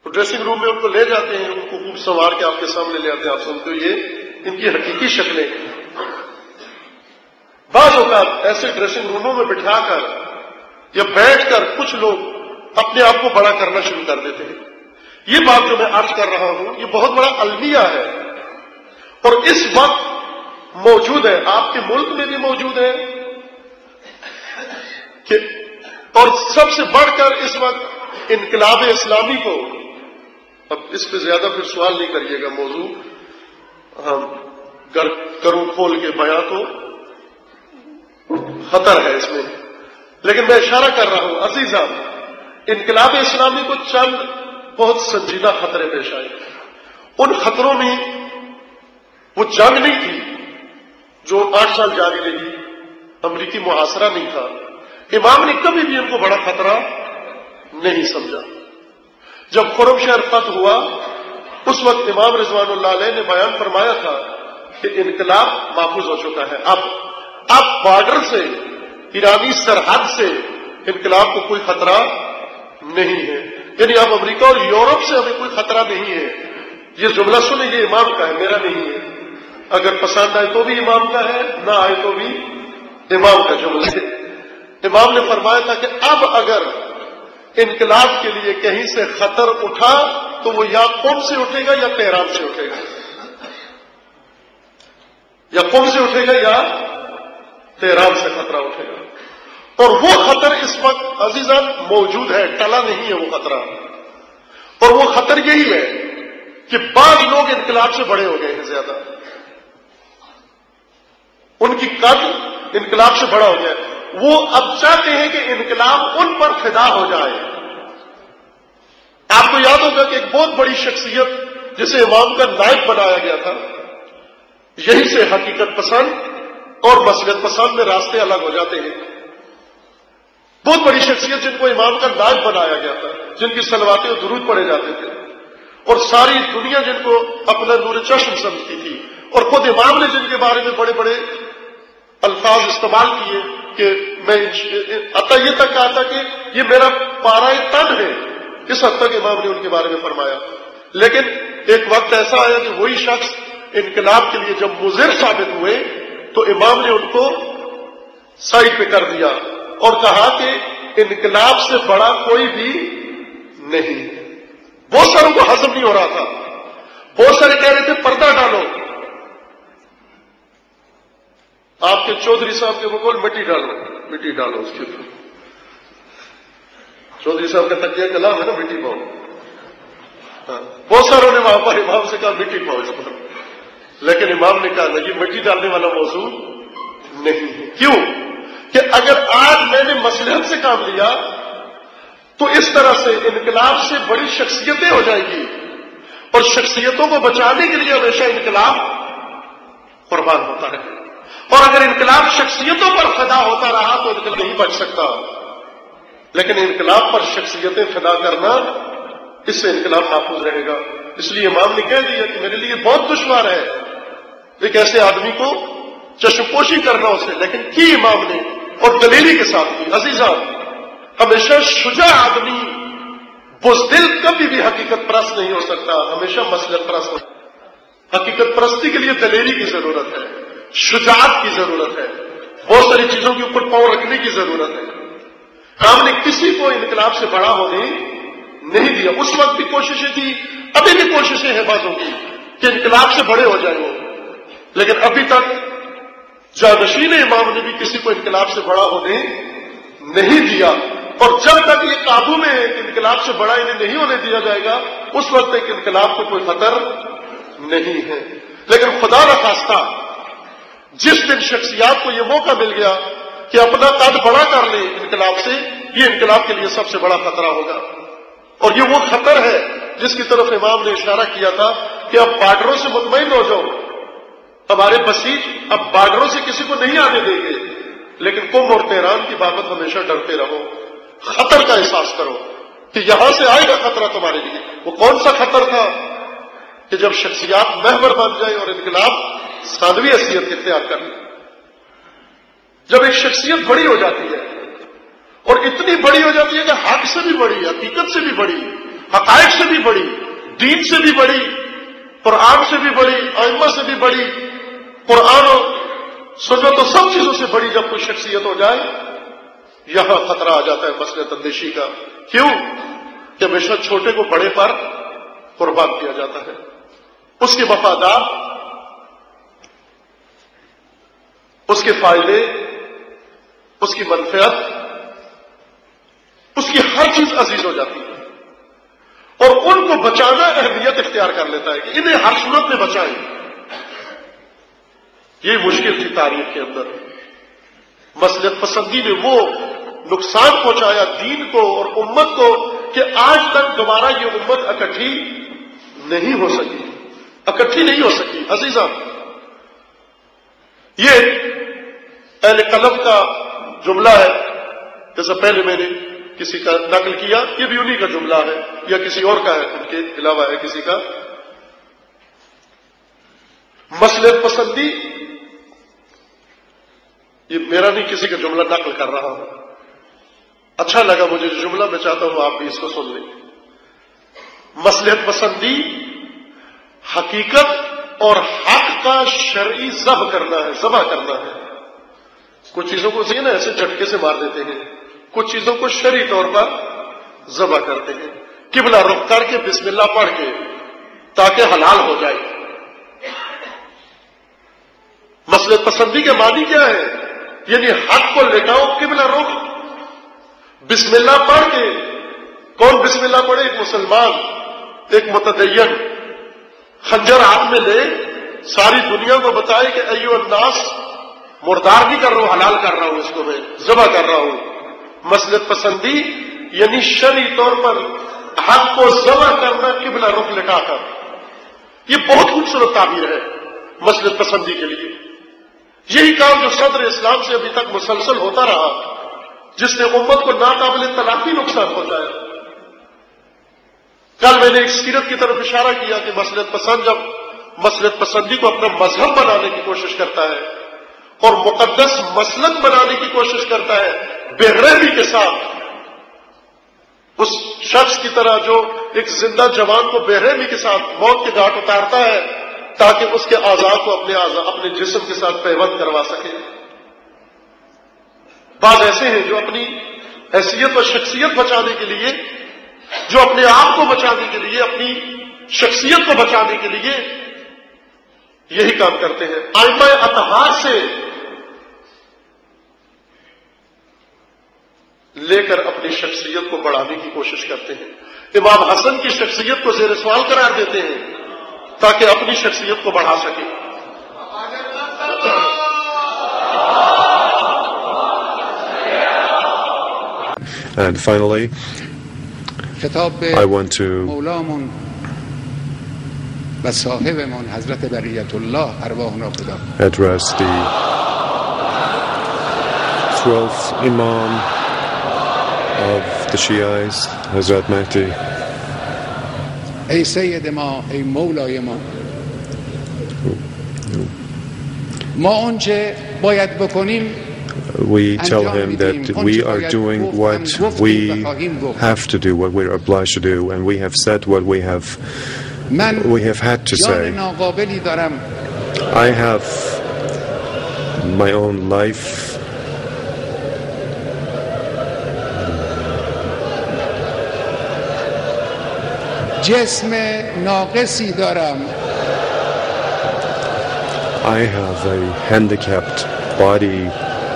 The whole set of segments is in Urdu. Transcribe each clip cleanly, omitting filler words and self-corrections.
تو ڈریسنگ روم میں ان کو لے جاتے ہیں، ان کو خوب سنوار کے آپ کے سامنے لے آتے ہیں، آپ سنتے ہو یہ ان کی حقیقی شکلیں۔ بعض اوقات ایسے ڈریسنگ روموں میں بٹھا کر یا بیٹھ کر کچھ لوگ اپنے آپ کو بڑا کرنا شروع کر دیتے ہیں۔ یہ بات جو میں عرض کر رہا ہوں یہ بہت بڑا المیہ ہے، اور اس وقت موجود ہے، آپ کے ملک میں بھی موجود ہے کہ اور سب سے بڑھ کر اس وقت انقلاب اسلامی کو، اب اس پہ زیادہ پھر سوال نہیں کریے گا، موضوع ہم کروں کھول کے بیان تو خطر ہے اس میں، لیکن میں اشارہ کر رہا ہوں عزیزاں، انقلاب اسلامی کو چند بہت سنجیدہ خطرے پیش آئے۔ ان خطروں میں وہ جنگ نہیں تھی جو 8 سال جاری رہی، امریکی محاصرہ نہیں تھا، امام نے کبھی بھی ان کو بڑا خطرہ نہیں سمجھا۔ جب خرم شہر فتح ہوا اس وقت امام رضوان اللہ علیہ نے بیان فرمایا تھا کہ انقلاب محفوظ ہو چکا ہے، اب بارڈر سے، ایرانی سرحد سے انقلاب کو کوئی خطرہ نہیں ہے، یعنی اب امریکہ اور یورپ سے ہمیں کوئی خطرہ نہیں ہے۔ یہ جملہ سنے، یہ امام کا ہے، میرا نہیں ہے، اگر پسند آئے تو بھی امام کا ہے، نہ آئے تو بھی امام کا جملہ ہے۔ امام نے فرمایا تھا کہ اب اگر انقلاب کے لیے کہیں سے خطر اٹھا تو وہ یا قم سے اٹھے گا یا تہران سے اٹھے گا، یا قم سے اٹھے گا یا تہران سے خطرہ اٹھے گا، اور وہ خطر اس وقت عزیزان موجود ہے، ٹلا نہیں ہے وہ خطرہ، اور وہ خطر یہی ہے کہ بعض لوگ انقلاب سے بڑے ہو گئے ہیں، زیادہ ان کی قد انقلاب سے بڑا ہو گیا، وہ اب چاہتے ہیں کہ انقلاب ان پر فدا ہو جائے۔ آپ کو یاد ہوگا کہ ایک بہت بڑی شخصیت جسے امام کا نائب بنایا گیا تھا، یہی سے حقیقت پسند اور مصلحت پسند میں راستے الگ ہو جاتے ہیں۔ بہت بڑی شخصیت جن کو امام کا نائب بنایا گیا تھا، جن کی صلواتیں و درود پڑھے جاتے تھے، اور ساری دنیا جن کو اپنا نور چشم سمجھتی تھی، اور خود امام نے جن کے بارے میں بڑے بڑے الفاظ استعمال کیے کہ میں عطا یہ تک کہا تھا کہ یہ میرا پارہ تن ہے، اس حد تک امام نے ان کے بارے میں فرمایا۔ لیکن ایک وقت ایسا آیا کہ وہی شخص انقلاب کے لیے جب مضر ثابت ہوئے تو امام نے ان کو سائڈ پہ کر دیا اور کہا کہ انقلاب سے بڑا کوئی بھی نہیں۔ بہت ساروں کو ہضم نہیں ہو رہا تھا، بہت سارے کہہ رہے تھے پردہ ڈالو، آپ کے چودھری صاحب کے بقول مٹی ڈالو اس کے اوپر، چودھری صاحب کا تکیہ کلام ہے نا، مٹی پاؤ، بہت ساروں نے وہاں پر امام سے کہا مٹی پاؤ اس پر، لیکن امام نے کہا نہیں، مٹی ڈالنے والا موضوع نہیں ہے۔ کیوں کہ اگر آج میں نے مصلحت سے کام لیا تو اس طرح سے انقلاب سے بڑی شخصیتیں ہو جائیں گی، اور شخصیتوں کو بچانے کے لیے ہمیشہ انقلاب قربان ہوتا ہے، اور اگر انقلاب شخصیتوں پر فدا ہوتا رہا تو انقلاب نہیں بچ سکتا، لیکن انقلاب پر شخصیتیں فدا کرنا، اس سے انقلاب محفوظ رہے گا۔ اس لیے امام نے کہہ دیا کہ میرے لیے بہت دشوار ہے ایک ایسے آدمی کو چشم پوشی کرنا اسے، لیکن کی امام نے اور دلیری کے ساتھ کی۔ عزیزان، ہمیشہ شجاع آدمی بزدل کبھی بھی حقیقت پرست نہیں ہو سکتا، ہمیشہ مصلحت پرست ہوتا ہے۔ حقیقت پرستی کے لیے دلیری کی ضرورت ہے، شجاعت کی ضرورت ہے، بہت ساری چیزوں کے اوپر پاؤں رکھنے کی ضرورت ہے۔ ہم نے کسی کو انقلاب سے بڑا ہونے نہیں دیا، اس وقت بھی کوششیں تھی، ابھی بھی کوششیں ہیں بعضوں کی کہ انقلاب سے بڑے ہو جائیں وہ، لیکن ابھی تک جانشین امام نے بھی کسی کو انقلاب سے بڑا ہونے نہیں دیا، اور جب تک یہ قابو میں ہے کہ انقلاب سے بڑا انہیں نہیں ہونے دیا جائے گا، اس وقت تک انقلاب کو کوئی خطر نہیں ہے۔ لیکن خدا نخواستہ جس دن شخصیات کو یہ موقع مل گیا کہ اپنا قد بڑا کر لے انقلاب سے، یہ انقلاب کے لیے سب سے بڑا خطرہ ہوگا، اور یہ وہ خطر ہے جس کی طرف امام نے اشارہ کیا تھا کہ اب بارڈروں سے مطمئن ہو جاؤ، ہمارے بسیج اب بارڈروں سے کسی کو نہیں آنے دیں گے، لیکن قم اور تہران کی بابت ہمیشہ ڈرتے رہو، خطر کا احساس کرو کہ یہاں سے آئے گا خطرہ تمہارے لیے۔ وہ کون سا خطر تھا کہ جب شخصیات محور بن جائے اور انقلاب ثانوی حیثیت اختیار کر لے، جب ایک شخصیت بڑی ہو جاتی ہے اور اتنی بڑی ہو جاتی ہے کہ حق سے بھی بڑی، حقیقت سے بھی بڑی، حقائق سے بھی بڑی، دین سے بھی بڑی، قرآن سے بھی بڑی، ائمہ سے بھی بڑی، قرآن و سنت و سب چیزوں سے بڑی جب کوئی شخصیت ہو جائے، یہاں خطرہ آ جاتا ہے مسئلہ اندیشی کا. کیوں؟ کہ ہمیشہ چھوٹے کو بڑے پر قربان کیا جاتا ہے. اس کے مفادات، اس کے فائدے، اس کی منفعت، اس کی ہر چیز عزیز ہو جاتی ہے، اور ان کو بچانا اہمیت اختیار کر لیتا ہے کہ انہیں ہر صورت میں بچائیں. یہ مشکل تھی تاریخ کے اندر. مصلحت پسندی نے وہ نقصان پہنچایا دین کو اور امت کو کہ آج تک دوبارہ یہ امت اکٹھی نہیں ہو سکی، اکٹھی نہیں ہو سکی. عزیزاں، یہ اہل قلم کا جملہ ہے، جیسا پہلے میں نے کسی کا نقل کیا، یہ بھی انہی کا جملہ ہے یا کسی اور کا ہے، ان کے علاوہ ہے کسی کا. مصلحت پسندی، یہ میرا نہیں، کسی کا جملہ نقل کر رہا ہوں. اچھا لگا مجھے جو جملہ، میں چاہتا ہوں آپ بھی اس کو سن لیں. مصلحت پسندی حقیقت اور حق کا شرعی ذبح کرنا ہے. کچھ چیزوں کو نا ایسے جھٹکے سے مار دیتے ہیں، کچھ چیزوں کو شرعی طور پر ذبح کرتے ہیں، قبلہ رخ کر کے بسم اللہ پڑھ کے، تاکہ حلال ہو جائے. مصلحت پسندی کے معنی کیا ہے؟ یعنی حق کو لٹاؤ قبلہ رخ، بسم اللہ پڑھ کے. کون بسم اللہ پڑھے؟ ایک مسلمان، ایک متدین، خنجر ہاتھ میں لے ساری دنیا کو بتائے کہ ایو الناس، مردار نہیں کر رہا ہوں، حلال کر رہا ہوں، اس کو میں ذبح کر رہا ہوں. مصلحت پسندی یعنی شرعی طور پر حق کو ذبح کرنا قبلہ رخ لٹا کر. یہ بہت خوبصورت تعبیر ہے مصلحت پسندی کے لیے. یہی کام جو صدر اسلام سے ابھی تک مسلسل ہوتا رہا، جس نے امت کو ناقابل تلافی نقصان پہنچایا. کل میں نے ایک سیرت کی طرف اشارہ کیا کہ مصلحت پسند جب مصلحت پسندی کو اپنا مذہب بنانے کی کوشش کرتا ہے اور مقدس مسلک بنانے کی کوشش کرتا ہے، بے رحمی کے ساتھ، اس شخص کی طرح جو ایک زندہ جوان کو بے رحمی کے ساتھ موت کے گھاٹ اتارتا ہے تاکہ اس کے اعضاء کو اپنے جسم کے ساتھ پیوند کروا سکے. بعض ایسے ہیں جو اپنی حیثیت و شخصیت بچانے کے لیے، جو اپنے آپ کو بچانے کے لیے، اپنی شخصیت کو بچانے کے لیے یہی کام کرتے ہیں. ائمہ اطہار سے لے کر اپنی شخصیت کو بڑھانے کی کوشش کرتے ہیں. امام حسن کی شخصیت کو زیر سوال قرار دیتے ہیں تاکہ اپنی شخصیت کو بڑھا سکے. And finally, I want to address the 12th Imam of the Shiites, Hazrat Mahdi. ای سید ما، ای مولای ما، ما آنچه باید بکنیم، we tell him that we are doing what we have to do, what we're obliged to do, and we have said what we have had to say. I have my own life. جسم ناقصی دارم. I have a handicapped body.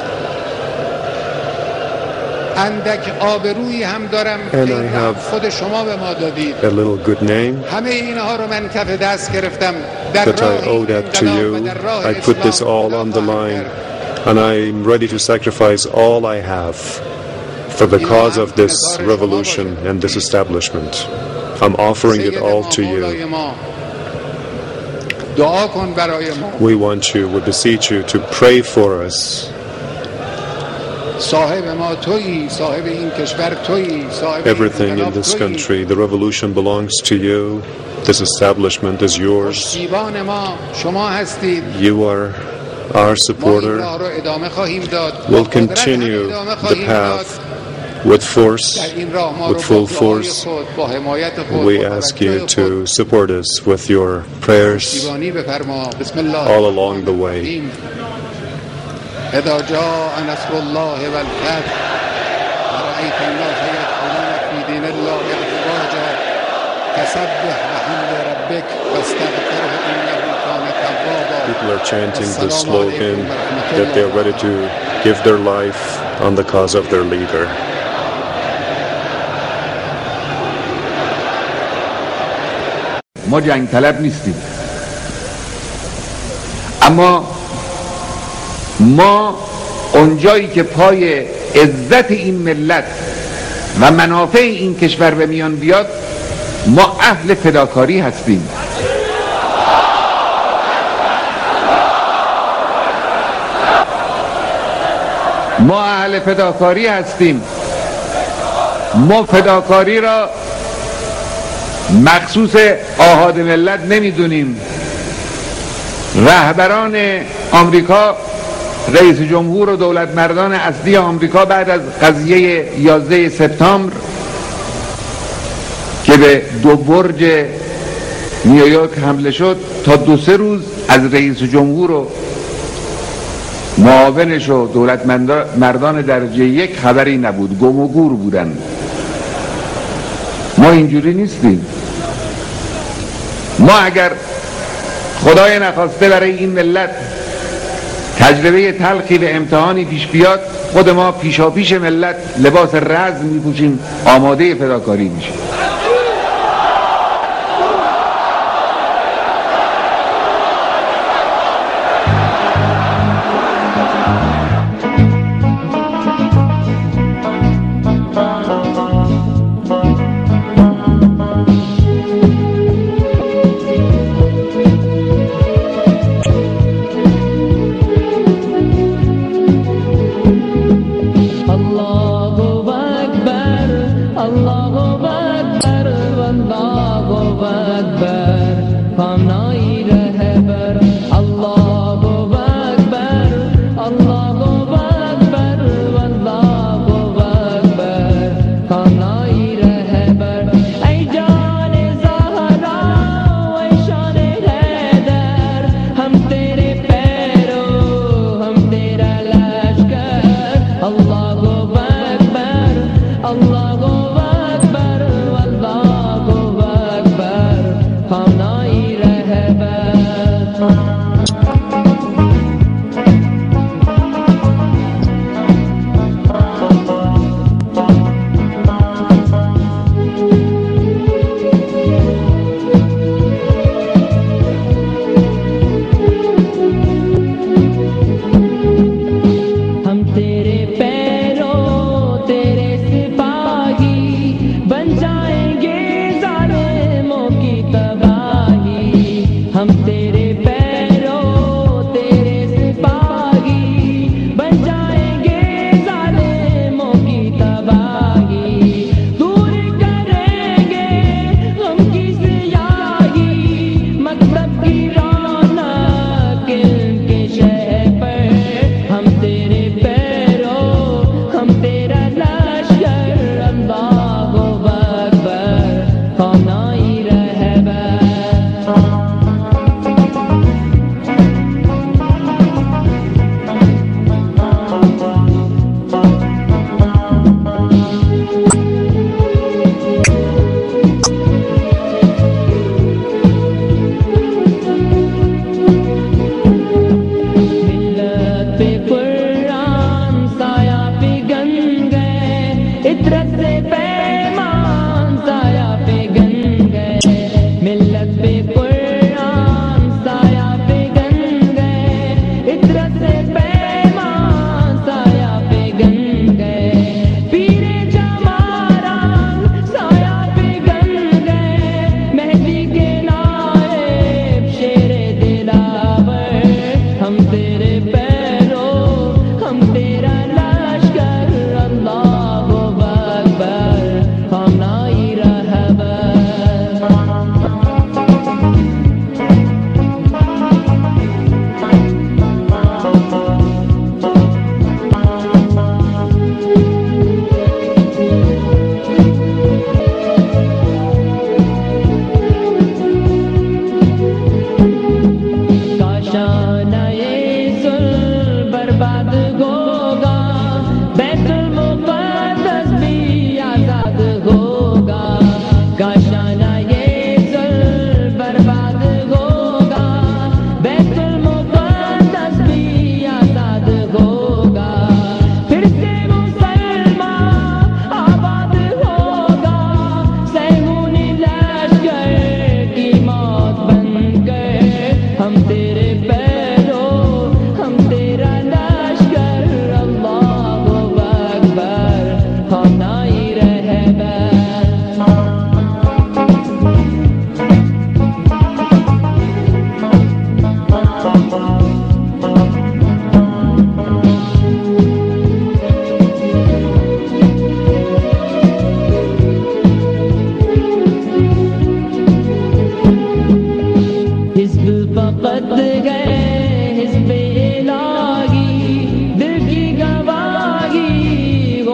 اندک آبرویی هم دارم که خود شما به ما دادید. A little good name. همه اینها رو من کف دست گرفتم. That I owe that to you. I put this all on the line, and I'm ready to sacrifice all I have for the cause of this revolution and this establishment. I'm offering it all to you. We want you, we beseech you to pray for us. Everything in this country, the revolution belongs to you. This establishment is yours. You are our supporter. We'll continue the path with force, with full force. We ask you to support us with your prayers all along the way. People are chanting the slogan that they are ready to give their life on the cause of their leader. ما جنگ طلب نیستیم، اما ما اونجایی که پای عزت این ملت و منافع این کشور به میان بیاد ما اهل فداکاری هستیم. ما اهل فداکاری هستیم. ما فداکاری را مخصوص آحاد ملت نمیدونیم. رهبران آمریکا، رئیس جمهور و دولت مردان اصلی آمریکا بعد از قضیه 11 سپتامبر که به 2 برج نیویورک حمله شد تا 2-3 روز از رئیس جمهور و معاونش و دولت مردان درجه 1 خبری نبود، گم و گور بودن. ما اینجوری نیستیم. ما اگر خدای نخواسته برای این ملت تجربه تلخی و امتحانی پیش بیاد، خود ما پیشاپیش ملت لباس رزم میپوشیم، آماده فداکاری میشیم. Allahu Akbar, Allahu Akbar.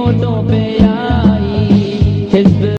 ہوٹوں پہ